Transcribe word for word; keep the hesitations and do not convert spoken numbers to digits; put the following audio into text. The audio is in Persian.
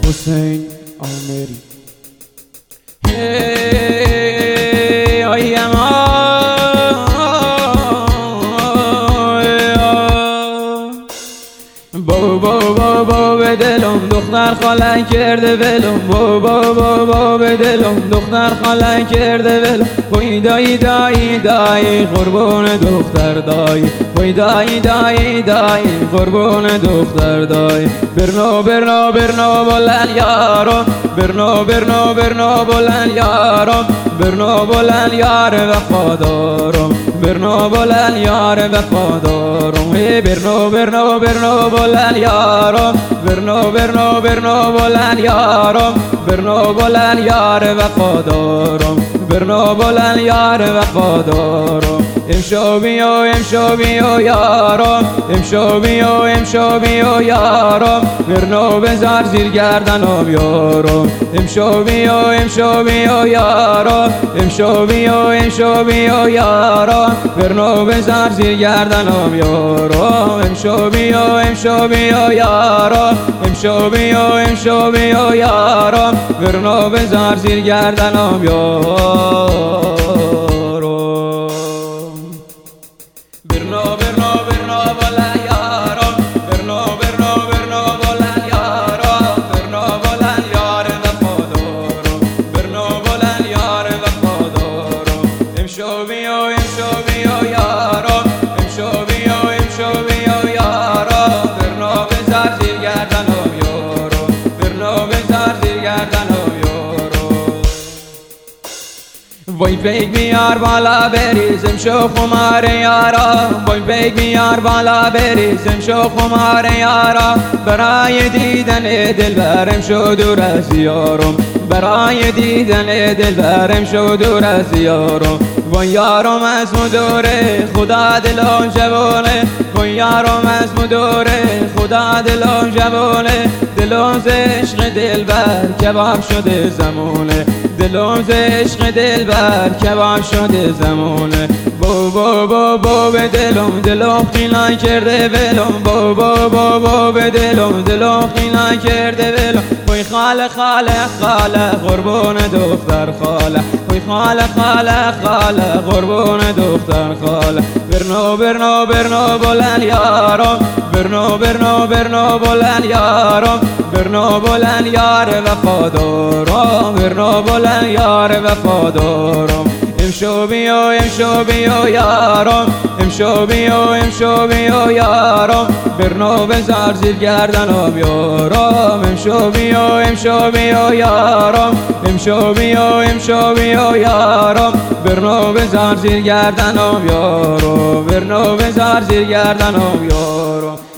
حسین آمری. هی آیم با با با با به دلم دختر خاله کرده ولم، با با با با به دلم دختر خاله کرده ولم. وای دایی دایی دایی قربون دختر دایی، وای دایی دایی دایی قربون دختر دایی. برنو برنو برنو بلن یارم، برنو برنو برنو بلن یارم، برنو بلن یار وفادارم، برنو بلن یار وفادارم. برنو برنو برنو بلن یارم، برنو برنو برنو بلن یارم، برنو بلن یار وفادارم، برنو بلن یار وفادارم. امشو بیو امشو بیو یارم، امشو بیو امشو بیو یارم، برنو بزار زیر گردنم یارم. امشو بیو امشو بیو یارم، امشو بیو امشو بیو یارم، برنو بزار زیر گردنم یارم. امشو بیو امشو بیو یارم، امشو بیو امشو بیو یارم، برنو بزار زیر گردنم یارم. برنو برنو برنو بلن یارم، برنو برنو برنو بلن یارم، برنو بلن یار وفادارم، برنو بلن یار وفادارم. امشو بیو امشو بیو یارم، امشو بیو امشو بیو یارم، برنو بزار زیر گردنم یارم، برنو بزار زیر گردنم یارم. وای پیک بیار بالا بریزم شو خمار یارا، وای پیک بیار بالا بریزم شو خمار یارا. برای دیدن دلبرم شو دور از یارم، برای دیدن دلبرم شو دور از یارم. وای یارم از مدوره خدا دلم جوانه، وای یارم از مدوره خدا دلم جوانه. دلم ز عشق دلبر کباب شده زمونه، دلم ز عشق دلبر کباب شده زمونه. با با با با به دلم دلم خینا کرده ولم، با با با با به دلم دلم خینا کرده ولم. وای خاله خاله خاله قربون دختر خاله، وای خاله خاله خاله قربون دختر خاله. برنو برنو برنو بلن یارم، برنو برنو برنو بلن یارم، برنو بلن یار وفادارم، برنو بلن یار وفادارم. امشو بیو امشو بیو یارم، امشو بیو امشو بیو یارم، برنو بزار زیر گردنم یارم. امشو بیو امشو بیو یارم، امشو بیو امشو بیو یارم، برنو بزار زیر گردنم یارم، برنو بزار زیر گردنم یارم.